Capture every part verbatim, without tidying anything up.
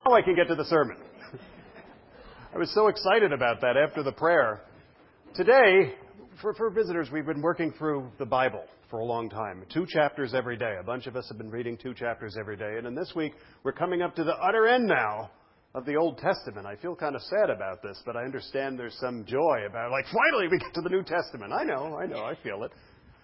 I can get to the sermon. I was so excited about that after the prayer. Today, for, for visitors, we've been working through the Bible for a long time. Two chapters every day. A bunch of us have been reading two chapters every day. And then this week, we're coming up to the utter end now of the Old Testament. I feel kind of sad about this, but I understand there's some joy about, like, finally we get to the New Testament. I know, I know, I feel it.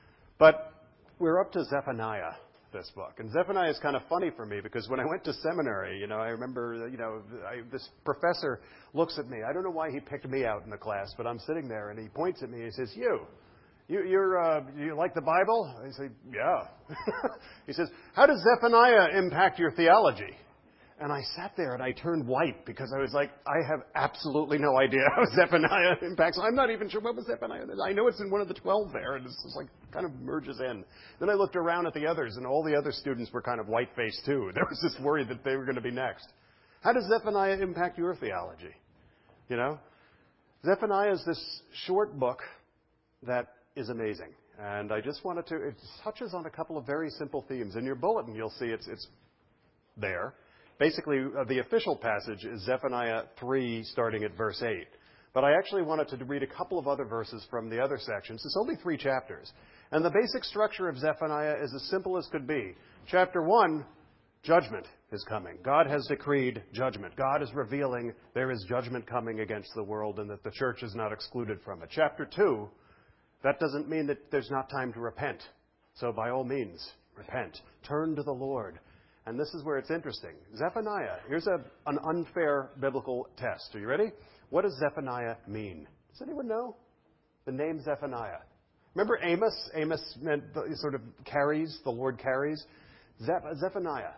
But we're up to Zephaniah, this book. And Zephaniah is kind of funny for me because when I went to seminary, you know, I remember, you know, I, this professor looks at me. I don't know why he picked me out in the class, but I'm sitting there and he points at me and he says, you, you you're, uh, you like the Bible? I say, yeah. He says, how does Zephaniah impact your theology? And I sat there and I turned white because I was like, I have absolutely no idea how Zephaniah impacts. I'm not even sure what was Zephaniah. I know it's in one of the twelve there, and it's just like kind of merges in. Then I looked around at the others, and all the other students were kind of white-faced too. There was this worry that they were going to be next. How does Zephaniah impact your theology? You know, Zephaniah is this short book that is amazing, and I just wanted to. It touches on a couple of very simple themes. In your bulletin, you'll see it's it's there. Basically, uh, the official passage is Zephaniah three, starting at verse eight. But I actually wanted to read a couple of other verses from the other sections. It's only three chapters. And the basic structure of Zephaniah is as simple as could be. Chapter one, judgment is coming. God has decreed judgment. God is revealing there is judgment coming against the world and that the church is not excluded from it. Chapter two, that doesn't mean that there's not time to repent. So by all means, repent. Turn to the Lord. And this is where it's interesting. Zephaniah, here's a, an unfair biblical test. Are you ready? What does Zephaniah mean? Does anyone know? The name Zephaniah. Remember Amos? Amos meant the, sort of carries, the Lord carries. Zeph- Zephaniah,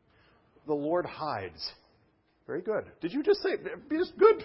the Lord hides. Very good. Did you just say, just good?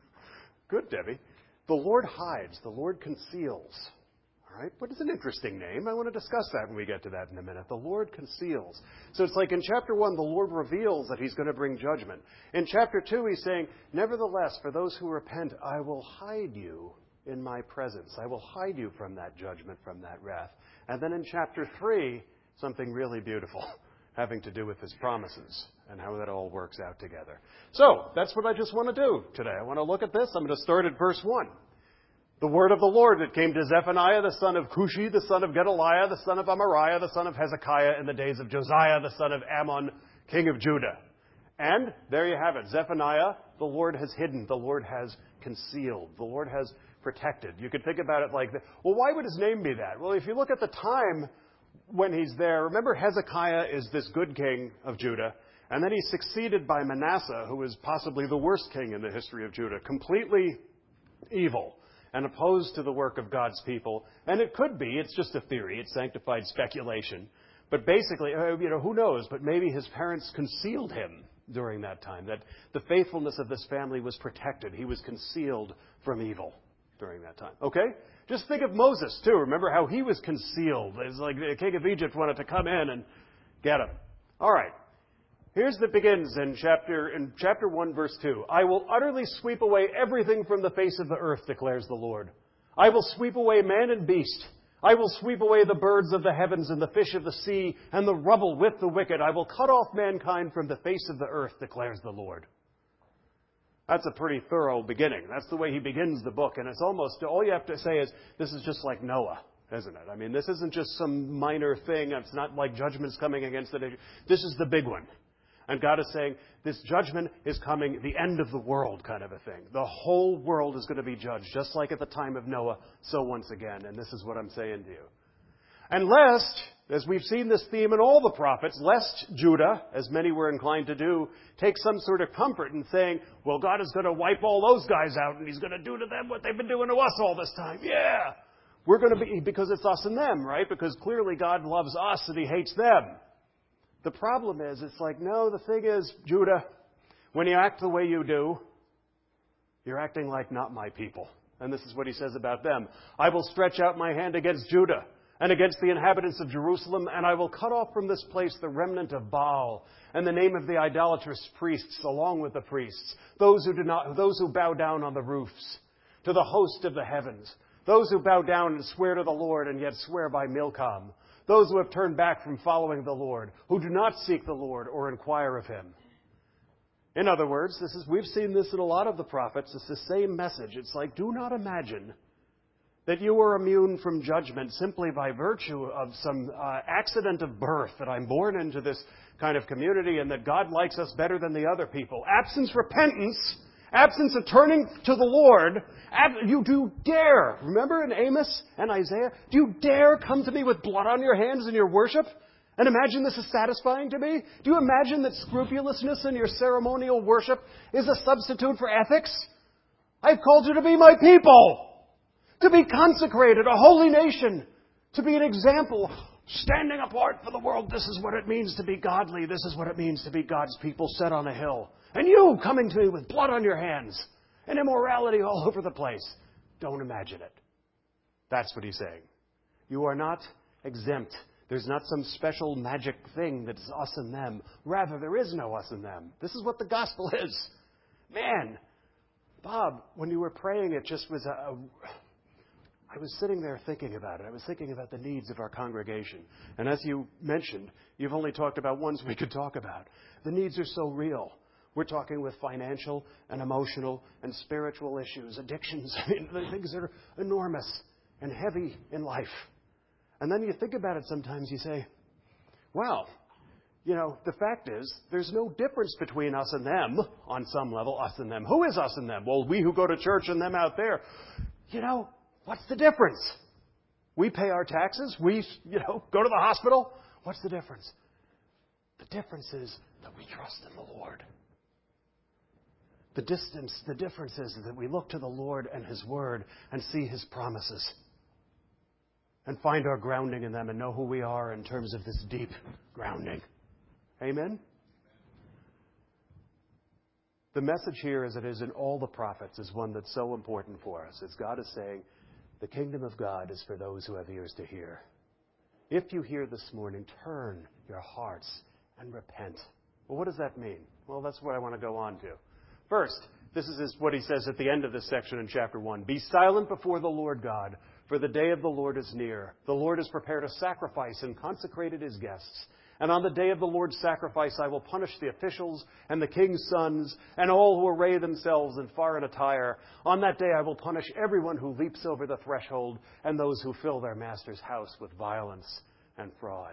Good, Debbie. The Lord hides, the Lord conceals. All right, what is an interesting name? I want to discuss that when we get to that in a minute. The Lord conceals. So it's like in chapter one, the Lord reveals that he's going to bring judgment. In chapter two, he's saying, nevertheless, for those who repent, I will hide you in my presence. I will hide you from that judgment, from that wrath. And then in chapter three, something really beautiful having to do with his promises and how that all works out together. So that's what I just want to do today. I want to look at this. I'm going to start at verse one. The word of the Lord that came to Zephaniah, the son of Cushi, the son of Gedaliah, the son of Amariah, the son of Hezekiah, in the days of Josiah, the son of Ammon, king of Judah. And there you have it. Zephaniah, the Lord has hidden. The Lord has concealed. The Lord has protected. You could think about it like that. Well, why would his name be that? Well, if you look at the time when he's there, remember Hezekiah is this good king of Judah. And then he's succeeded by Manasseh, who is possibly the worst king in the history of Judah. Completely evil and opposed to the work of God's people. And it could be, it's just a theory, it's sanctified speculation. But basically, you know, who knows, but maybe his parents concealed him during that time, that the faithfulness of this family was protected. He was concealed from evil during that time. Okay? Just think of Moses, too. Remember how he was concealed. It's like the king of Egypt wanted to come in and get him. All right. Here's that begins in chapter in chapter one, verse two. I will utterly sweep away everything from the face of the earth, declares the Lord. I will sweep away man and beast. I will sweep away the birds of the heavens and the fish of the sea and the rubble with the wicked. I will cut off mankind from the face of the earth, declares the Lord. That's a pretty thorough beginning. That's the way he begins the book. And it's almost, all you have to say is, this is just like Noah, isn't it? I mean, this isn't just some minor thing. It's not like judgment's coming against the nation. This is the big one. And God is saying, this judgment is coming, the end of the world kind of a thing. The whole world is going to be judged, just like at the time of Noah, so once again. And this is what I'm saying to you. And lest, as we've seen this theme in all the prophets, lest Judah, as many were inclined to do, take some sort of comfort in saying, well, God is going to wipe all those guys out and he's going to do to them what they've been doing to us all this time. Yeah! We're going to be, because it's us and them, right? Because clearly God loves us and he hates them. The problem is, it's like, no, the thing is, Judah, when you act the way you do, you're acting like not my people. And this is what he says about them. I will stretch out my hand against Judah and against the inhabitants of Jerusalem, and I will cut off from this place the remnant of Baal and the name of the idolatrous priests along with the priests, those who do not, those who bow down on the roofs, to the host of the heavens, those who bow down and swear to the Lord and yet swear by Milcom, those who have turned back from following the Lord, who do not seek the Lord or inquire of him. In other words, this is we've seen this in a lot of the prophets. It's the same message. It's like, do not imagine that you are immune from judgment simply by virtue of some uh, accident of birth, that I'm born into this kind of community and that God likes us better than the other people. Absence repentance, absence of turning to the Lord, ab- you do dare, remember in Amos and Isaiah, do you dare come to me with blood on your hands in your worship? And imagine this is satisfying to me? Do you imagine that scrupulousness in your ceremonial worship is a substitute for ethics? I've called you to be my people, to be consecrated, a holy nation, to be an example, standing apart for the world. This is what it means to be godly. This is what it means to be God's people set on a hill. And you coming to me with blood on your hands and immorality all over the place. Don't imagine it. That's what he's saying. You are not exempt. There's not some special magic thing that's us and them. Rather, there is no us and them. This is what the gospel is. Man, Bob, when you were praying, it just was a... a I was sitting there thinking about it. I was thinking about the needs of our congregation. And as you mentioned, you've only talked about ones we could talk about. The needs are so real. We're talking with financial and emotional and spiritual issues, addictions. I mean, the things that are enormous and heavy in life. And then you think about it sometimes, you say, well, you know, the fact is, there's no difference between us and them on some level, us and them. Who is us and them? Well, we who go to church and them out there. You know, what's the difference? We pay our taxes. We, you know, go to the hospital. What's the difference? The difference is that we trust in the Lord. The distance, the difference is that we look to the Lord and His Word and see His promises and find our grounding in them and know who we are in terms of this deep grounding. Amen? The message here, as it is in all the prophets, is one that's so important for us. As God is saying, the kingdom of God is for those who have ears to hear. If you hear this morning, turn your hearts and repent. Well, what does that mean? Well, that's what I want to go on to. First, this is what he says at the end of this section in chapter one. Be silent before the Lord God, for the day of the Lord is near. The Lord has prepared a sacrifice and consecrated His guests. And on the day of the Lord's sacrifice, I will punish the officials and the king's sons and all who array themselves in foreign attire. On that day, I will punish everyone who leaps over the threshold and those who fill their master's house with violence and fraud.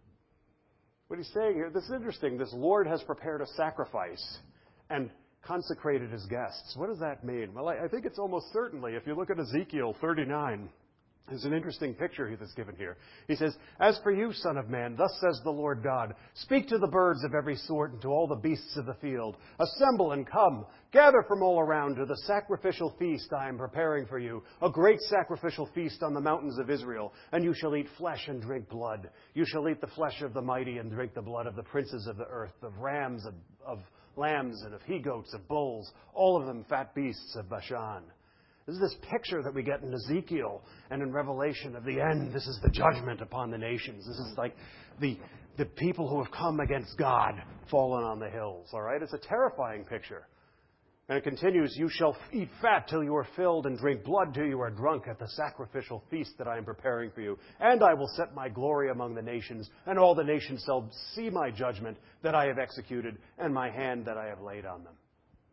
What he's saying here, this is interesting. This Lord has prepared a sacrifice and consecrated His guests. What does that mean? Well, I, I think it's almost certainly, if you look at Ezekiel thirty-nine, there's an interesting picture that's given here. He says, As for you, son of man, thus says the Lord God, speak to the birds of every sort and to all the beasts of the field. Assemble and come, gather from all around to the sacrificial feast I am preparing for you, a great sacrificial feast on the mountains of Israel. And you shall eat flesh and drink blood. You shall eat the flesh of the mighty and drink the blood of the princes of the earth, of rams, of, of lambs, and of he-goats, of bulls, all of them fat beasts of Bashan. This is this picture that we get in Ezekiel and in Revelation of the end. This is the judgment upon the nations. This is like the, the people who have come against God fallen on the hills. All right? It's a terrifying picture. And it continues, you shall eat fat till you are filled and drink blood till you are drunk at the sacrificial feast that I am preparing for you. And I will set my glory among the nations, and all the nations shall see my judgment that I have executed and my hand that I have laid on them.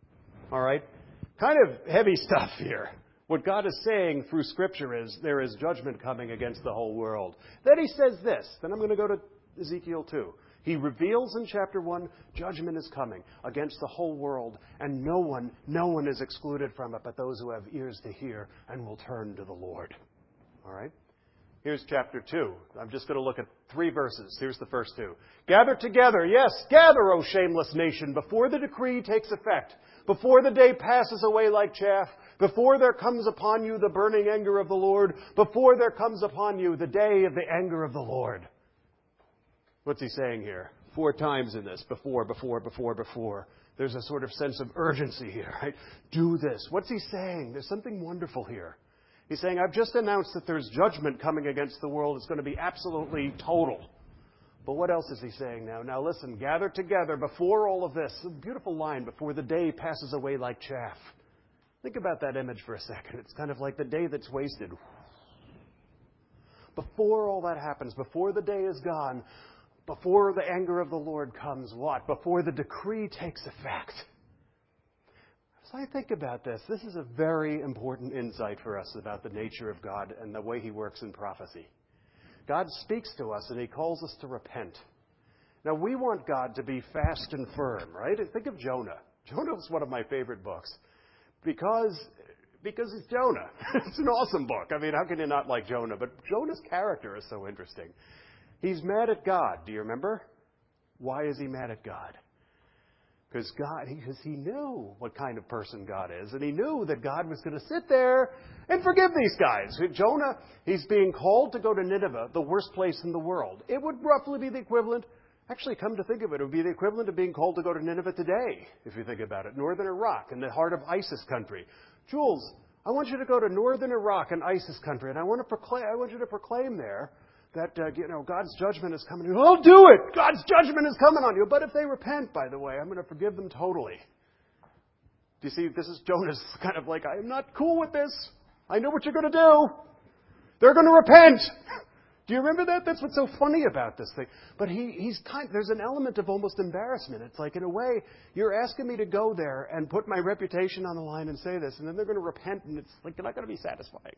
All right? Kind of heavy stuff here. What God is saying through Scripture is there is judgment coming against the whole world. Then He says this. Then I'm going to go to Ezekiel two. He reveals in chapter one, judgment is coming against the whole world, and no one, no one is excluded from it but those who have ears to hear and will turn to the Lord. All right? Here's chapter two. I'm just going to look at three verses. Here's the first two. Gather together, yes, gather, O shameless nation, before the decree takes effect, before the day passes away like chaff, before there comes upon you the burning anger of the Lord, before there comes upon you the day of the anger of the Lord. What's he saying here? Four times in this. Before, before, before, before. There's a sort of sense of urgency here, right? Do this. What's he saying? There's something wonderful here. He's saying, I've just announced that there's judgment coming against the world. It's going to be absolutely total. But what else is he saying now? Now listen, gather together before all of this. A beautiful line, before the day passes away like chaff. Think about that image for a second. It's kind of like the day that's wasted. Before all that happens, before the day is gone, before the anger of the Lord comes, what? Before the decree takes effect. So I think about this. This is a very important insight for us about the nature of God and the way he works in prophecy. God speaks to us and he calls us to repent. Now, we want God to be fast and firm, right? Think of Jonah. Jonah was one of my favorite books because, because it's Jonah. It's an awesome book. I mean, how can you not like Jonah? But Jonah's character is so interesting. He's mad at God. Do you remember? Why is he mad at God? Because God, because he knew what kind of person God is, and he knew that God was going to sit there and forgive these guys. Jonah, he's being called to go to Nineveh, the worst place in the world. It would roughly be the equivalent, actually come to think of it, it would be the equivalent of being called to go to Nineveh today, if you think about it. Northern Iraq, in the heart of ISIS country. Jules, I want you to go to northern Iraq and ISIS country, and I want to proclaim, I want you to proclaim there that, uh, you know, God's judgment is coming. I'll do it! God's judgment is coming on you. But if they repent, by the way, I'm going to forgive them totally. Do you see, this is Jonah's kind of like, I'm not cool with this. I know what you're going to do. They're going to repent. Do you remember that? That's what's so funny about this thing. But he, he's kind, there's an element of almost embarrassment. It's like, in a way, you're asking me to go there and put my reputation on the line and say this, and then they're going to repent, and it's like, you're not going to be satisfying.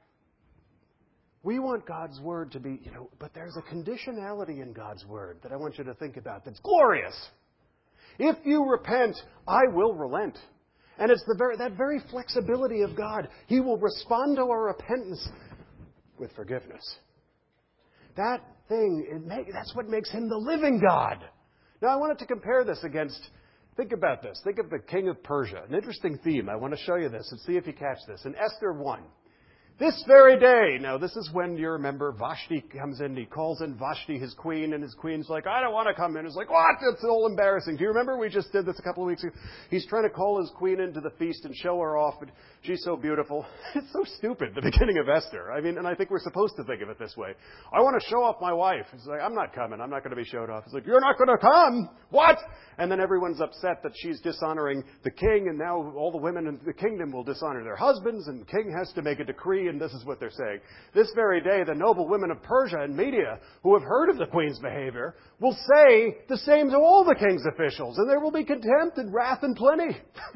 We want God's Word to be, you know, but there's a conditionality in God's Word that I want you to think about that's glorious. If you repent, I will relent. And it's the very, that very flexibility of God. He will respond to our repentance with forgiveness. That thing, it make, that's what makes him the living God. Now, I wanted to compare this against, think about this. Think of the king of Persia. An interesting theme. I want to show you this and see if you catch this. In Esther one. This very day. Now, this is when, you remember, Vashti comes in. He calls in Vashti, his queen, and his queen's like, I don't want to come in. He's like, what? That's all embarrassing. Do you remember we just did this a couple of weeks ago? He's trying to call his queen into the feast and show her off, but she's so beautiful. It's so stupid, the beginning of Esther. I mean, and I think we're supposed to think of it this way. I want to show off my wife. He's like, I'm not coming. I'm not going to be showed off. He's like, you're not going to come? What? And then everyone's upset that she's dishonoring the king, and now all the women in the kingdom will dishonor their husbands, and the king has to make a decree, and this is what they're saying. This very day, the noble women of Persia and Media, who have heard of the queen's behavior, will say the same to all the king's officials, and there will be contempt and wrath and plenty.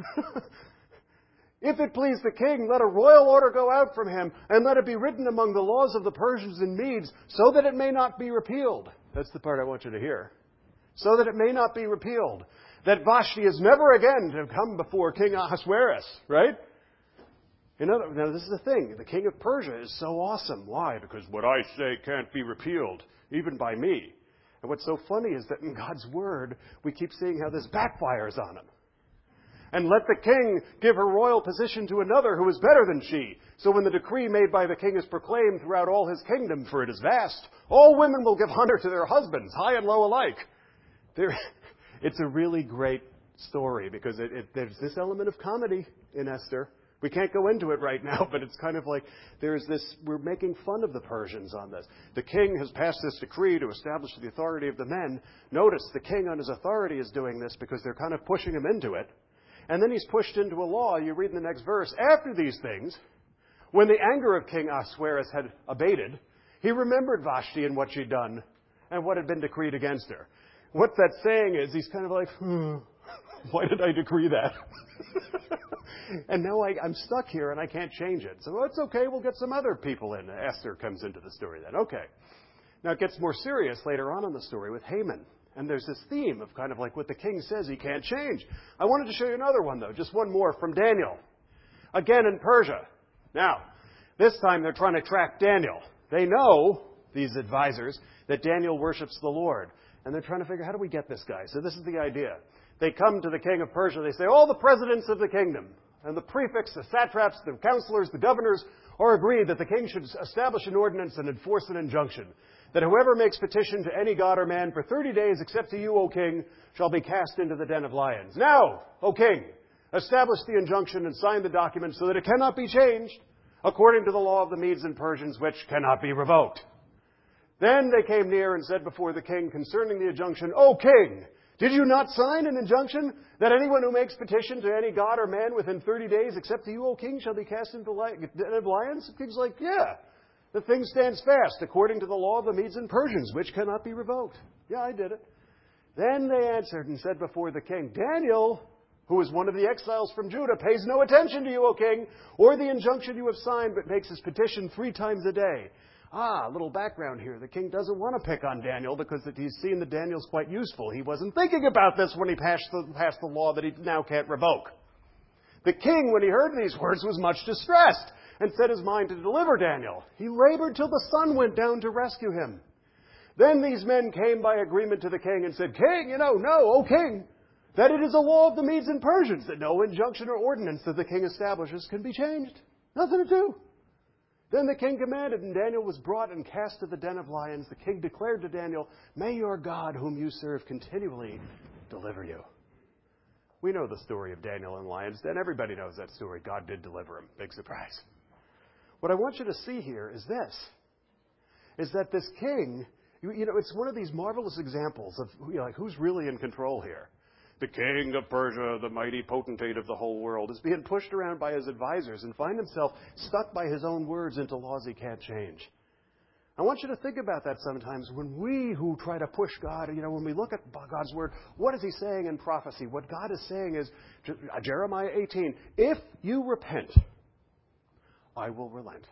If it please the king, let a royal order go out from him, and let it be written among the laws of the Persians and Medes, so that it may not be repealed. That's the part I want you to hear. So that it may not be repealed. That Vashti is never again to come before King Ahasuerus, right? In other, now, this is the thing. The king of Persia is so awesome. Why? Because what I say can't be repealed, even by me. And what's so funny is that in God's Word, we keep seeing how this backfires on him. And let the king give her royal position to another who is better than she. So when the decree made by the king is proclaimed throughout all his kingdom, for it is vast, all women will give honor to their husbands, high and low alike. There, it's a really great story because it, it, there's this element of comedy in Esther. We can't go into it right now, but it's kind of like there's this, we're making fun of the Persians on this. The king has passed this decree to establish the authority of the men. Notice the king on his authority is doing this because they're kind of pushing him into it. And then he's pushed into a law. You read in the next verse, after these things, when the anger of King Ahasuerus had abated, he remembered Vashti and what she'd done and what had been decreed against her. What that's saying is he's kind of like, hmm, why did I decree that? And now I, I'm stuck here and I can't change it. So it's okay, we'll get some other people in. Esther comes into the story then. Okay. Now it gets more serious later on in the story with Haman. And there's this theme of kind of like what the king says he can't change. I wanted to show you another one, though. Just one more from Daniel. Again in Persia. Now, this time they're trying to track Daniel. They know, these advisors, that Daniel worships the Lord. And they're trying to figure, how do we get this guy? So this is the idea. They come to the king of Persia. They say, all the presidents of the kingdom, and the prefects, the satraps, the counselors, the governors, are agreed that the king should establish an ordinance and enforce an injunction, that whoever makes petition to any god or man for thirty days, except to you, O king, shall be cast into the den of lions. Now, O king, establish the injunction and sign the document so that it cannot be changed, according to the law of the Medes and Persians, which cannot be revoked. Then they came near and said before the king concerning the injunction, O king, did you not sign an injunction that anyone who makes petition to any god or man within thirty days, except to you, O king, shall be cast into the den of lions? The king's like, yeah, the thing stands fast according to the law of the Medes and Persians, which cannot be revoked. Yeah, I did it. Then they answered and said before the king, Daniel, who is one of the exiles from Judah, pays no attention to you, O king, or the injunction you have signed, but makes his petition three times a day. Ah, a little background here. The king doesn't want to pick on Daniel because he's seen that Daniel's quite useful. He wasn't thinking about this when he passed the, passed the law that he now can't revoke. The king, when he heard these words, was much distressed and set his mind to deliver Daniel. He labored till the sun went down to rescue him. Then these men came by agreement to the king and said, King, you know, no, O king, that it is a law of the Medes and Persians that no injunction or ordinance that the king establishes can be changed. Nothing to do. Then the king commanded, and Daniel was brought and cast to the den of lions. The king declared to Daniel, May your God, whom you serve, continually deliver you. We know the story of Daniel in lions' den. Everybody knows that story. God did deliver him. Big surprise. What I want you to see here is this, is that this king, you, you know, it's one of these marvelous examples of you know, like who's really in control here. The king of Persia, the mighty potentate of the whole world, is being pushed around by his advisors and find himself stuck by his own words into laws he can't change. I want you to think about that sometimes when we who try to push God, you know, when we look at God's word, what is he saying in prophecy? What God is saying is, Jeremiah eighteen, if you repent, I will relent.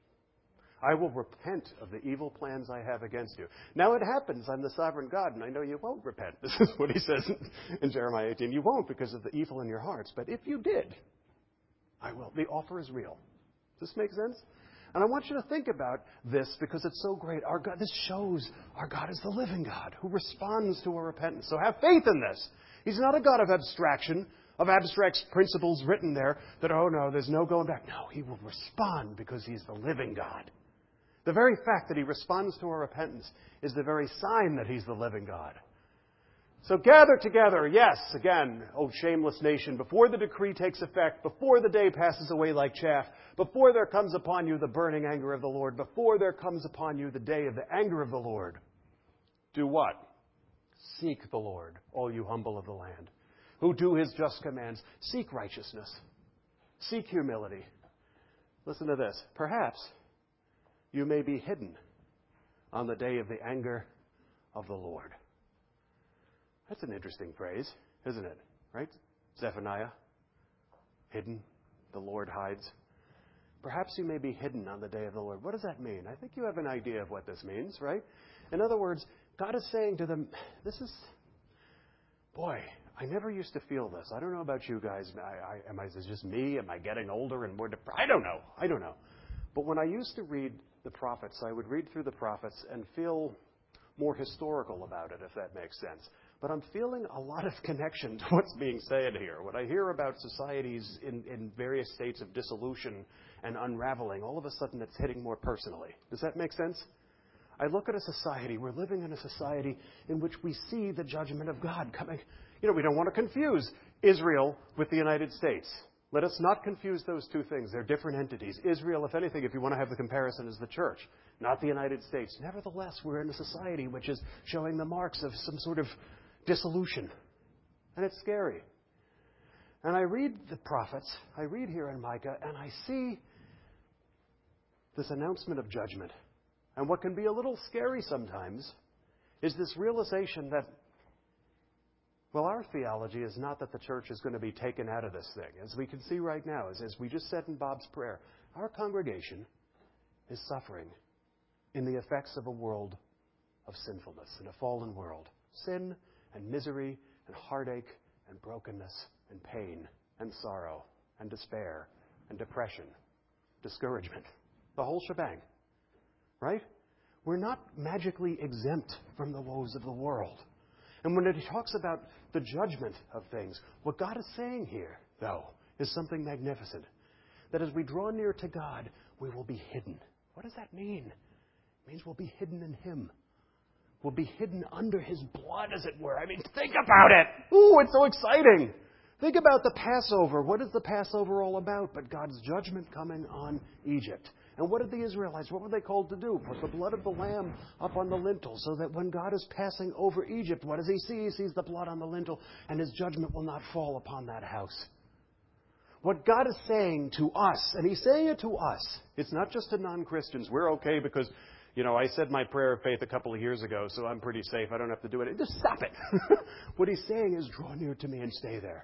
I will repent of the evil plans I have against you. Now it happens, I'm the sovereign God, and I know you won't repent. This is what he says in Jeremiah eighteen. You won't because of the evil in your hearts. But if you did, I will. The offer is real. Does this make sense? And I want you to think about this because it's so great. Our God, this shows our God is the living God who responds to our repentance. So have faith in this. He's not a God of abstraction, of abstract principles written there that, oh no, there's no going back. No, he will respond because he's the living God. The very fact that he responds to our repentance is the very sign that he's the living God. So gather together, yes, again, O shameless nation, before the decree takes effect, before the day passes away like chaff, before there comes upon you the burning anger of the Lord, before there comes upon you the day of the anger of the Lord. Do what? Seek the Lord, all you humble of the land, who do his just commands. Seek righteousness. Seek humility. Listen to this. Perhaps you may be hidden on the day of the anger of the Lord. That's an interesting phrase, isn't it? Right? Zephaniah, hidden, the Lord hides. Perhaps you may be hidden on the day of the Lord. What does that mean? I think you have an idea of what this means, right? In other words, God is saying to them, this is, boy, I never used to feel this. I don't know about you guys. I, I, am I, is this just me? Am I getting older and more depressed? I don't know. I don't know. But when I used to read the prophets, I would read through the prophets and feel more historical about it, if that makes sense. But I'm feeling a lot of connection to what's being said here. When I hear about societies in, in various states of dissolution and unraveling, all of a sudden it's hitting more personally. Does that make sense? I look at a society, we're living in a society in which we see the judgment of God coming. You know, we don't want to confuse Israel with the United States. Let us not confuse those two things. They're different entities. Israel, if anything, if you want to have the comparison, is the church, not the United States. Nevertheless, we're in a society which is showing the marks of some sort of dissolution. And it's scary. And I read the prophets, I read here in Micah, and I see this announcement of judgment. And what can be a little scary sometimes is this realization that, well, our theology is not that the church is going to be taken out of this thing. As we can see right now, as, as we just said in Bob's prayer, our congregation is suffering in the effects of a world of sinfulness, in a fallen world. Sin and misery and heartache and brokenness and pain and sorrow and despair and depression, discouragement, the whole shebang. Right? We're not magically exempt from the woes of the world. And when it talks about the judgment of things, what God is saying here, though, is something magnificent. That as we draw near to God, we will be hidden. What does that mean? It means we'll be hidden in Him. We'll be hidden under His blood, as it were. I mean, think about it. Ooh, it's so exciting. Think about the Passover. What is the Passover all about but God's judgment coming on Egypt? And what did the Israelites, what were they called to do? Put the blood of the lamb up on the lintel so that when God is passing over Egypt, what does He see? He sees the blood on the lintel and His judgment will not fall upon that house. What God is saying to us, and He's saying it to us, it's not just to non-Christians. We're okay because, you know, I said my prayer of faith a couple of years ago, so I'm pretty safe. I don't have to do it. Just stop it. What He's saying is draw near to me and stay there.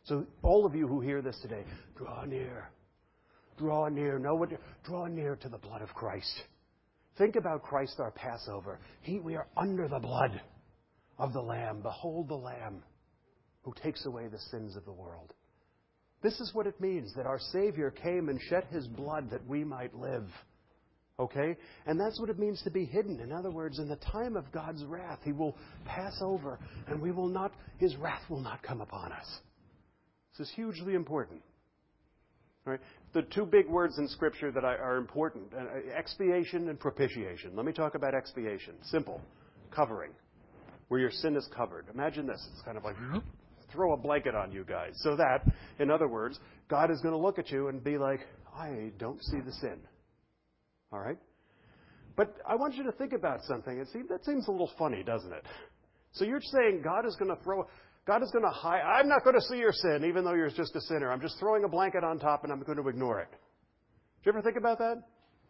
So all of you who hear this today, draw near. Draw near. Know what? Draw near to the blood of Christ. Think about Christ, our Passover. He, we are under the blood of the Lamb. Behold the Lamb who takes away the sins of the world. This is what it means, that our Savior came and shed His blood that we might live. Okay? And that's what it means to be hidden. In other words, in the time of God's wrath, He will pass over and we will not, His wrath will not come upon us. This is hugely important. All right? The two big words in Scripture that are important, uh, expiation and propitiation. Let me talk about expiation. Simple. Covering. Where your sin is covered. Imagine this. It's kind of like, throw a blanket on you guys. So that, in other words, God is going to look at you and be like, I don't see the sin. All right? But I want you to think about something. And see, that seems a little funny, doesn't it? So you're saying God is going to throw... God is going to hide. I'm not going to see your sin, even though you're just a sinner. I'm just throwing a blanket on top and I'm going to ignore it. Did you ever think about that?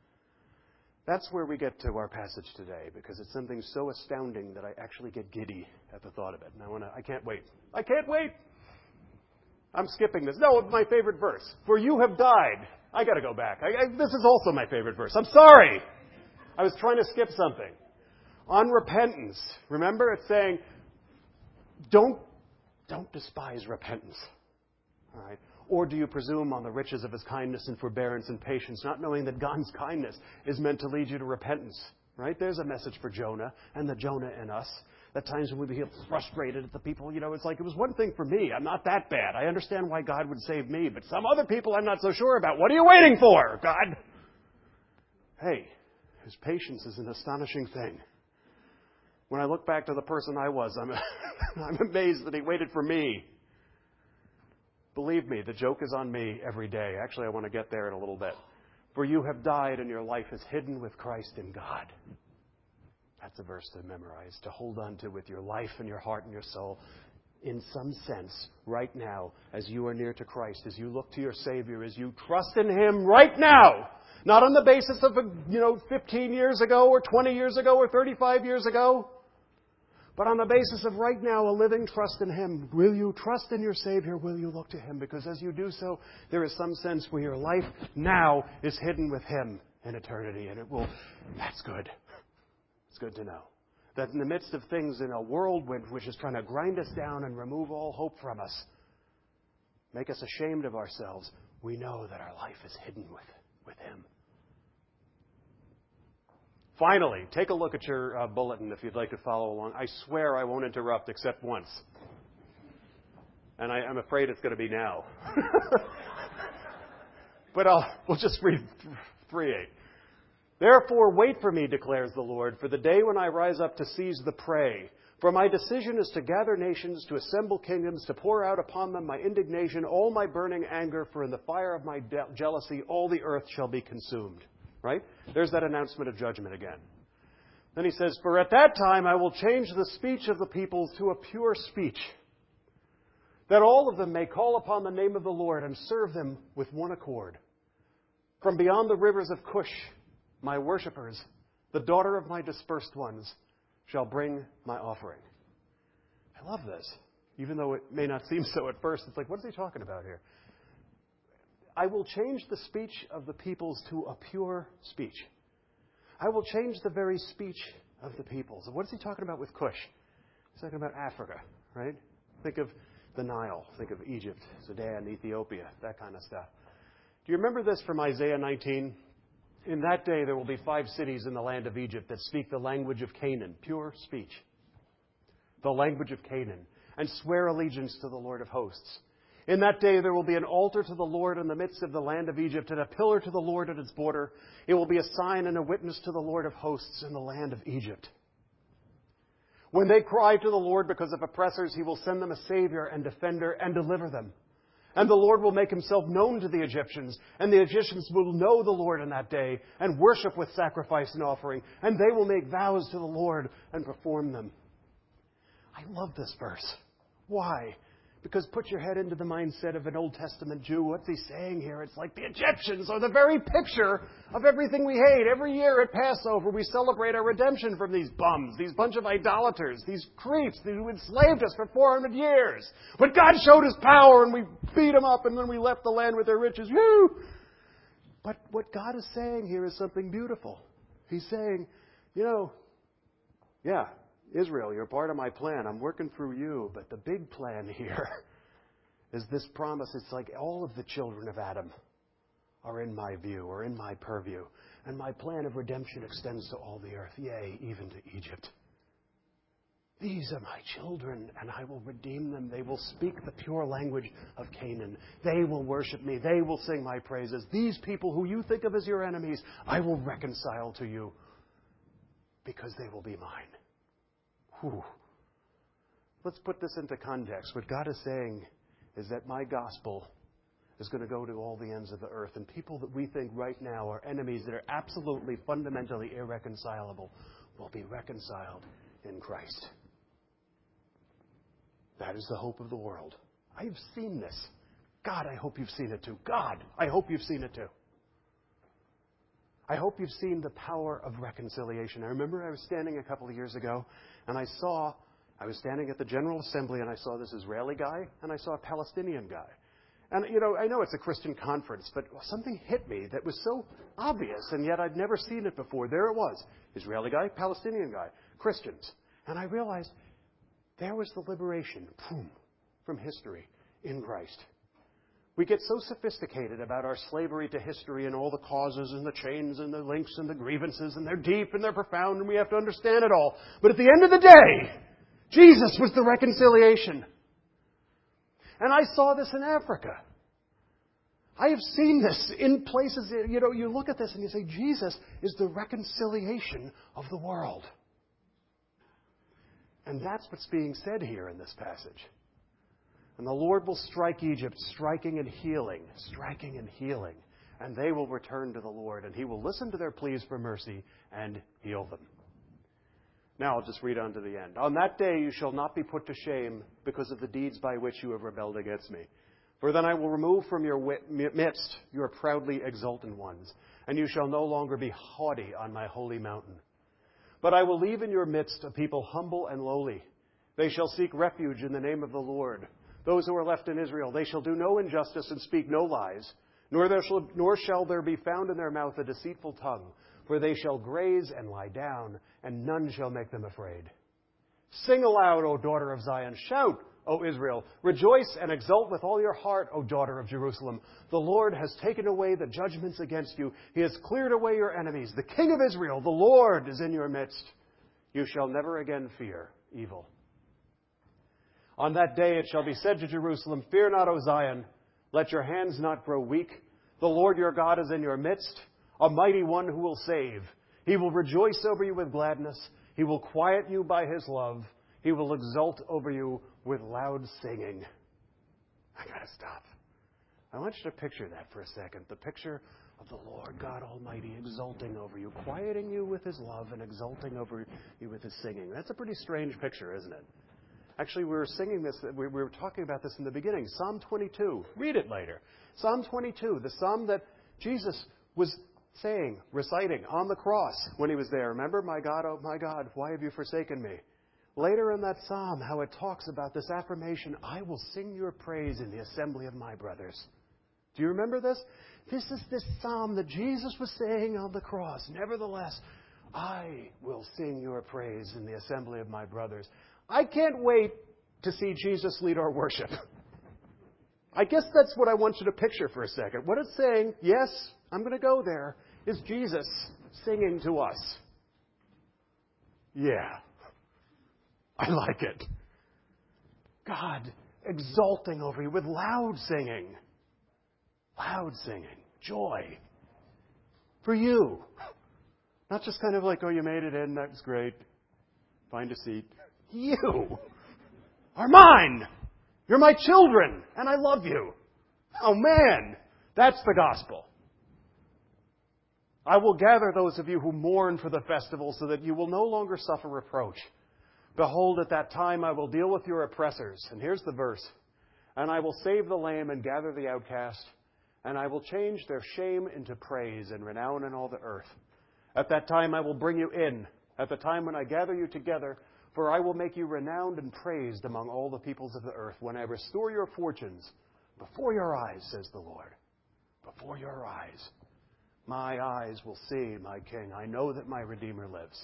That's where we get to our passage today, because it's something so astounding that I actually get giddy at the thought of it. And I want to, I can't wait. I can't wait. I'm skipping this. No, my favorite verse. For you have died. I got to go back. I, I, this is also my favorite verse. I'm sorry. I was trying to skip something. On repentance. Remember, it's saying, don't Don't despise repentance. All right? Or do you presume on the riches of His kindness and forbearance and patience, not knowing that God's kindness is meant to lead you to repentance? Right? There's a message for Jonah and the Jonah in us. At times when we feel frustrated at the people, you know, it's like, it was one thing for me. I'm not that bad. I understand why God would save me, but some other people I'm not so sure about. What are you waiting for, God? Hey, His patience is an astonishing thing. When I look back to the person I was, I'm, I'm amazed that He waited for me. Believe me, the joke is on me every day. Actually, I want to get there in a little bit. For you have died and your life is hidden with Christ in God. That's a verse to memorize, to hold on to with your life and your heart and your soul. In some sense, right now, as you are near to Christ, as you look to your Savior, as you trust in Him right now, not on the basis of, you know, fifteen years ago or twenty years ago or thirty-five years ago, but on the basis of right now, a living trust in Him. Will you trust in your Savior? Will you look to Him? Because as you do so, there is some sense where your life now is hidden with Him in eternity. And it will, that's good. It's good to know that in the midst of things in a whirlwind which is trying to grind us down and remove all hope from us, make us ashamed of ourselves, we know that our life is hidden with, with Him. Finally, take a look at your uh, bulletin if you'd like to follow along. I swear I won't interrupt except once. And I, I'm afraid it's going to be now. But I'll, we'll just read three eight. Therefore wait for me, declares the Lord, for the day when I rise up to seize the prey. For my decision is to gather nations, to assemble kingdoms, to pour out upon them my indignation, all my burning anger, for in the fire of my de- jealousy all the earth shall be consumed. Right? There's that announcement of judgment again. Then He says, for at that time I will change the speech of the peoples to a pure speech, that all of them may call upon the name of the Lord and serve them with one accord. From beyond the rivers of Cush, my worshippers, the daughter of my dispersed ones, shall bring my offering. I love this. Even though it may not seem so at first, it's like, what is He talking about here? I will change the speech of the peoples to a pure speech. I will change the very speech of the peoples. And what is He talking about with Cush? He's talking about Africa, right? Think of the Nile. Think of Egypt, Sudan, Ethiopia, that kind of stuff. Do you remember this from Isaiah nineteen? In that day there will be five cities in the land of Egypt that speak the language of Canaan, pure speech. The language of Canaan, and swear allegiance to the Lord of hosts. In that day there will be an altar to the Lord in the midst of the land of Egypt, and a pillar to the Lord at its border. It will be a sign and a witness to the Lord of hosts in the land of Egypt. When they cry to the Lord because of oppressors, He will send them a Savior and defender and deliver them. And the Lord will make Himself known to the Egyptians, and the Egyptians will know the Lord in that day, and worship with sacrifice and offering, and they will make vows to the Lord and perform them. I love this verse. Why? Because put your head into the mindset of an Old Testament Jew. What's he saying here? It's like the Egyptians are the very picture of everything we hate. Every year at Passover, we celebrate our redemption from these bums, these bunch of idolaters, these creeps who enslaved us for four hundred years. But God showed His power and we beat them up and then we left the land with their riches. Woo! But what God is saying here is something beautiful. He's saying, you know, yeah, Israel, you're part of my plan. I'm working through you. But the big plan here is this promise. It's like all of the children of Adam are in my view or in my purview. And my plan of redemption extends to all the earth, yea, even to Egypt. These are my children, and I will redeem them. They will speak the pure language of Canaan. They will worship me. They will sing my praises. These people who you think of as your enemies, I will reconcile to you because they will be mine. Whew. Let's put this into context. What God is saying is that my gospel is going to go to all the ends of the earth. And people that we think right now are enemies that are absolutely, fundamentally irreconcilable will be reconciled in Christ. That is the hope of the world. I've seen this. God, I hope you've seen it too. God, I hope you've seen it too. I hope you've seen the power of reconciliation. I remember I was standing a couple of years ago, and I saw, I was standing at the General Assembly, and I saw this Israeli guy, and I saw a Palestinian guy. And, you know, I know it's a Christian conference, but something hit me that was so obvious, and yet I'd never seen it before. There it was. Israeli guy, Palestinian guy, Christians. And I realized there was the liberation, boom, from history in Christ. We get so sophisticated about our slavery to history and all the causes and the chains and the links and the grievances, and they're deep and they're profound and we have to understand it all. But at the end of the day, Jesus was the reconciliation. And I saw this in Africa. I have seen this in places, you know, you look at this and you say, Jesus is the reconciliation of the world. And that's what's being said here in this passage. And the Lord will strike Egypt, striking and healing, striking and healing. And they will return to the Lord, and He will listen to their pleas for mercy and heal them. Now I'll just read on to the end. On that day you shall not be put to shame because of the deeds by which you have rebelled against me. For then I will remove from your midst your proudly exultant ones, and you shall no longer be haughty on my holy mountain. But I will leave in your midst a people humble and lowly. They shall seek refuge in the name of the Lord. Those who are left in Israel, they shall do no injustice and speak no lies, nor, there shall, nor shall there be found in their mouth a deceitful tongue, for they shall graze and lie down, and none shall make them afraid. Sing aloud, O daughter of Zion. Shout, O Israel. Rejoice and exult with all your heart, O daughter of Jerusalem. The Lord has taken away the judgments against you. He has cleared away your enemies. The King of Israel, the Lord, is in your midst. You shall never again fear evil. On that day it shall be said to Jerusalem, fear not, O Zion. Let your hands not grow weak. The Lord your God is in your midst, a mighty one who will save. He will rejoice over you with gladness. He will quiet you by His love. He will exult over you with loud singing. I gotta stop. I want you to picture that for a second. The picture of the Lord God Almighty exulting over you, quieting you with His love and exulting over you with His singing. That's a pretty strange picture, isn't it? Actually, we were singing this, we were talking about this in the beginning. Psalm twenty-two. Read it later. Psalm twenty-two, the psalm that Jesus was saying, reciting on the cross when He was there. Remember, my God, oh my God, why have you forsaken me? Later in that psalm, how it talks about this affirmation, I will sing your praise in the assembly of my brothers. Do you remember this? This is this psalm that Jesus was saying on the cross. Nevertheless, I will sing your praise in the assembly of my brothers. I can't wait to see Jesus lead our worship. I guess that's what I want you to picture for a second. What it's saying, yes, I'm going to go there, is Jesus singing to us. Yeah, I like it. God exulting over you with loud singing. Loud singing. Joy. For you. Not just kind of like, oh, you made it in, that was great. Find a seat. You are mine. You're my children, and I love you. Oh, man, that's the gospel. I will gather those of you who mourn for the festival so that you will no longer suffer reproach. Behold, at that time I will deal with your oppressors. And here's the verse. And I will save the lame and gather the outcast, and I will change their shame into praise and renown in all the earth. At that time I will bring you in, at the time when I gather you together, for I will make you renowned and praised among all the peoples of the earth, when I restore your fortunes before your eyes, says the Lord. Before your eyes. My eyes will see my King. I know that my Redeemer lives.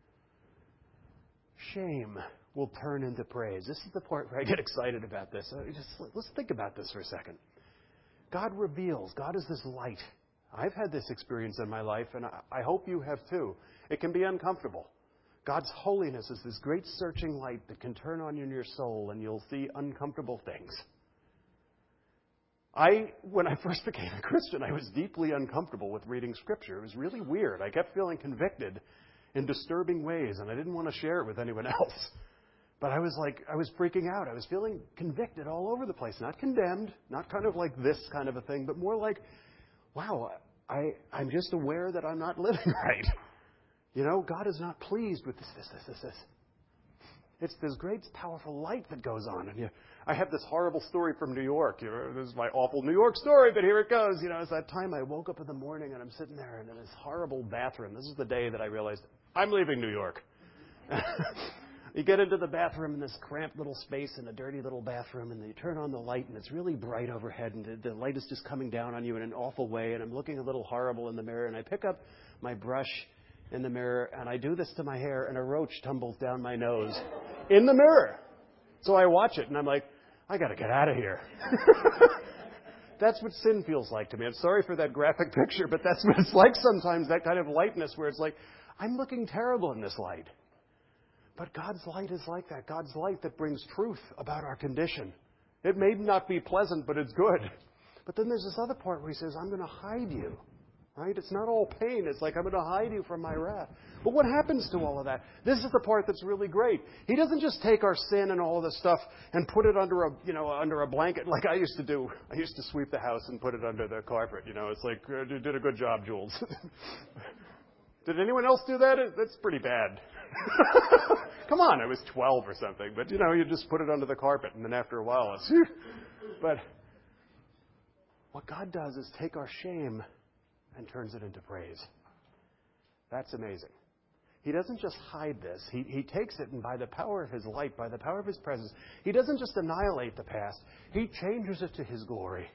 Shame will turn into praise. This is the part where I get excited about this. Just, let's think about this for a second. God reveals. God is this light. I've had this experience in my life, and I hope you have too. It can be uncomfortable. God's holiness is this great searching light that can turn on you in your soul, and you'll see uncomfortable things. I, when I first became a Christian, I was deeply uncomfortable with reading Scripture. It was really weird. I kept feeling convicted in disturbing ways, and I didn't want to share it with anyone else. But I was like, I was freaking out. I was feeling convicted all over the place. Not condemned, not kind of like this kind of a thing, but more like, wow, I, I'm just aware that I'm not living right. You know, God is not pleased with this, this, this, this, this. It's this great, powerful light that goes on. And you, I have this horrible story from New York. You know, this is my awful New York story, but here it goes. You know, it's that time I woke up in the morning and I'm sitting there in this horrible bathroom. This is the day that I realized I'm leaving New York. You get into the bathroom in this cramped little space in a dirty little bathroom, and you turn on the light, and it's really bright overhead, and the, the light is just coming down on you in an awful way, and I'm looking a little horrible in the mirror, and I pick up my brush in the mirror, and I do this to my hair, and a roach tumbles down my nose in the mirror. So I watch it, and I'm like, I got to get out of here. That's what sin feels like to me. I'm sorry for that graphic picture, but that's what it's like sometimes, that kind of lightness where it's like, I'm looking terrible in this light. But God's light is like that. God's light that brings truth about our condition. It may not be pleasant, but it's good. But then there's this other part where he says, I'm going to hide you. Right? It's not all pain. It's like, I'm going to hide you from my wrath. But what happens to all of that? This is the part that's really great. He doesn't just take our sin and all of this stuff and put it under a, you know, under a blanket like I used to do. I used to sweep the house and put it under the carpet. You know, it's like, you did a good job, Jules. Did anyone else do that? That's pretty bad. Come on, I was twelve or something. But, you know, you just put it under the carpet, and then after a while, it's... But what God does is take our shame and turns it into praise. That's amazing. He doesn't just hide this. He, he takes it, and by the power of His light, by the power of His presence, He doesn't just annihilate the past. He changes it to His glory.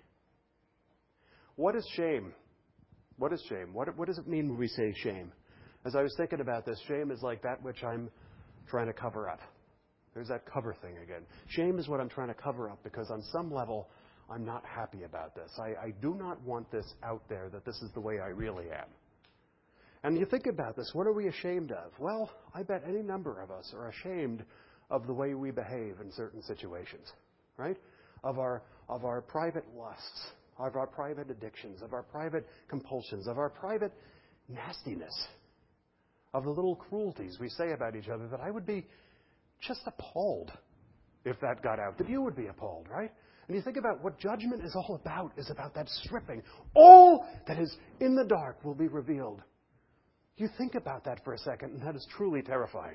What is shame? What is shame? What, what does it mean when we say shame? As I was thinking about this, shame is like that which I'm trying to cover up. There's that cover thing again. Shame is what I'm trying to cover up because on some level, I'm not happy about this. I, I do not want this out there, that this is the way I really am. And you think about this, what are we ashamed of? Well, I bet any number of us are ashamed of the way we behave in certain situations, right? Of our, of our private lusts, of our private addictions, of our private compulsions, of our private nastiness, of the little cruelties we say about each other that I would be just appalled if that got out, that you would be appalled, right? And you think about what judgment is all about, is about that stripping. All that is in the dark will be revealed. You think about that for a second, and that is truly terrifying.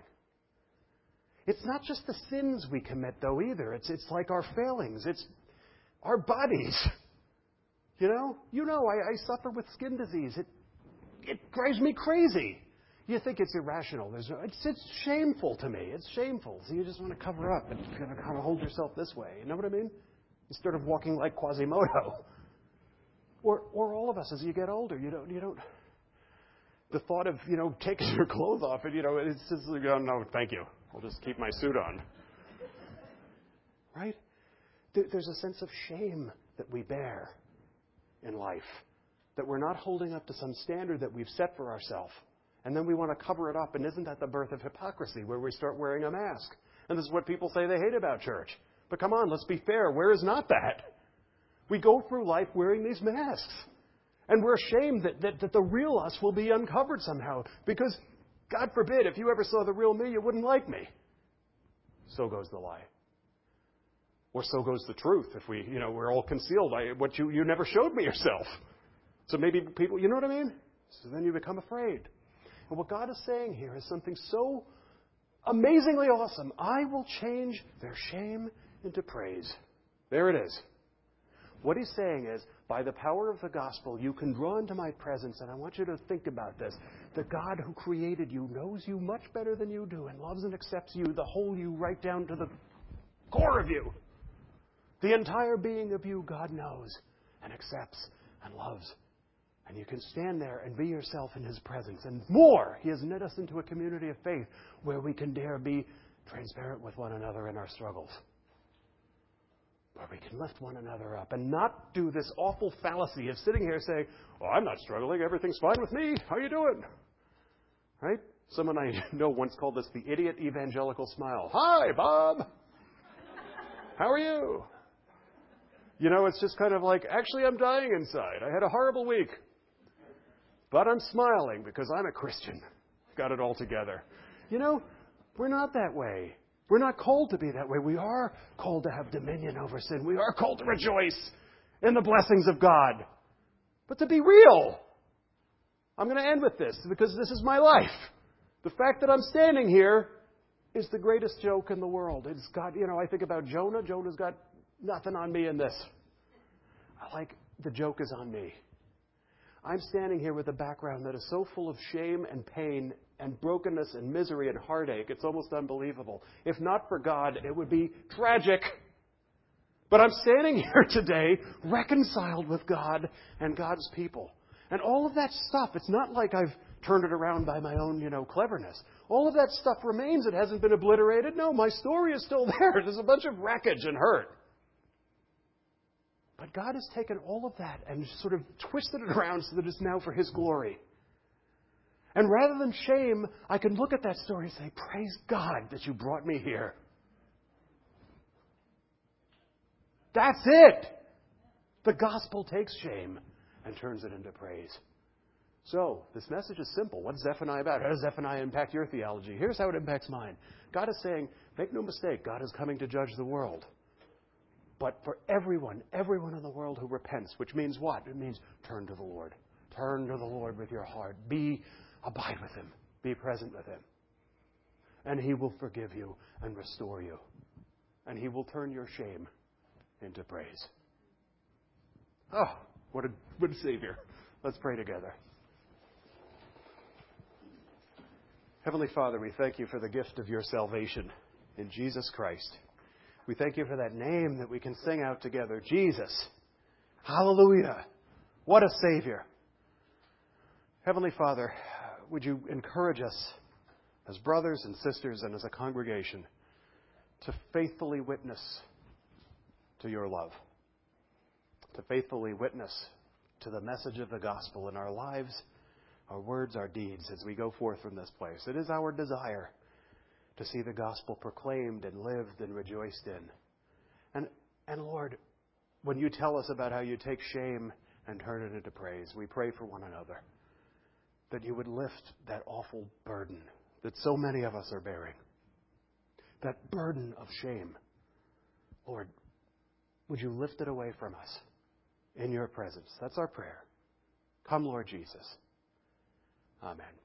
It's not just the sins we commit, though, either. It's, it's like our failings. It's our bodies. You know? You know, I, I suffer with skin disease. It, it drives me crazy. You think it's irrational. There's no, it's, it's shameful to me. It's shameful. So you just want to cover up and kind of, kind of hold yourself this way. You know what I mean? Instead of walking like Quasimodo. Or or all of us as you get older, you don't you don't the thought of, you know, taking your clothes off and, you know, it's just like, oh, no, thank you. I'll just keep my suit on. Right? There, there's a sense of shame that we bear in life. That we're not holding up to some standard that we've set for ourselves. And then we want to cover it up. And isn't that the birth of hypocrisy, where we start wearing a mask? And this is what people say they hate about church. But come on, let's be fair. Where is not that? We go through life wearing these masks. And we're ashamed that, that, that the real us will be uncovered somehow. Because, God forbid, if you ever saw the real me, you wouldn't like me. So goes the lie. Or so goes the truth. If we, you know, we're all concealed. I, what you, you never showed me yourself. So maybe people, you know what I mean? So then you become afraid. And what God is saying here is something so amazingly awesome. I will change their shame into praise. There it is. What he's saying is, by the power of the gospel, you can draw into my presence, and I want you to think about this. The God who created you knows you much better than you do and loves and accepts you, the whole you, right down to the core of you. The entire being of you, God knows and accepts and loves. And you can stand there and be yourself in his presence. And more, he has knit us into a community of faith where we can dare be transparent with one another in our struggles. Where we can lift one another up and not do this awful fallacy of sitting here saying, "Oh, I'm not struggling. Everything's fine with me. How you doing?" Right? Someone I know once called this the idiot evangelical smile. "Hi, Bob. How are you?" You know, it's just kind of like, actually, I'm dying inside. I had a horrible week. But I'm smiling because I'm a Christian. Got it all together. You know, we're not that way. We're not called to be that way. We are called to have dominion over sin. We are called to rejoice in the blessings of God. But to be real, I'm going to end with this because this is my life. The fact that I'm standing here is the greatest joke in the world. It's got, you know, I think about Jonah. Jonah's got nothing on me in this. I like, the joke is on me. I'm standing here with a background that is so full of shame and pain and brokenness and misery and heartache, it's almost unbelievable. If not for God, it would be tragic. But I'm standing here today reconciled with God and God's people. And all of that stuff, it's not like I've turned it around by my own, you know, cleverness. All of that stuff remains. It hasn't been obliterated. No, my story is still there. There's a bunch of wreckage and hurt. But God has taken all of that and sort of twisted it around so that it's now for his glory. And rather than shame, I can look at that story and say, praise God that you brought me here. That's it. The gospel takes shame and turns it into praise. So, this message is simple. What's Zephaniah about? How does Zephaniah impact your theology? Here's how it impacts mine. God is saying, make no mistake, God is coming to judge the world. But for everyone, everyone in the world who repents, which means what? It means turn to the Lord. Turn to the Lord with your heart. Be, abide with him. Be present with him. And he will forgive you and restore you. And he will turn your shame into praise. Oh, what a, what a Savior. Let's pray together. Heavenly Father, we thank you for the gift of your salvation in Jesus Christ. We thank you for that name that we can sing out together. Jesus. Hallelujah. What a Savior. Heavenly Father, would you encourage us as brothers and sisters and as a congregation to faithfully witness to your love, to faithfully witness to the message of the gospel in our lives, our words, our deeds as we go forth from this place. It is our desire to see the gospel proclaimed and lived and rejoiced in. And, and Lord, when you tell us about how you take shame and turn it into praise, we pray for one another that you would lift that awful burden that so many of us are bearing. That burden of shame. Lord, would you lift it away from us in your presence? That's our prayer. Come, Lord Jesus. Amen.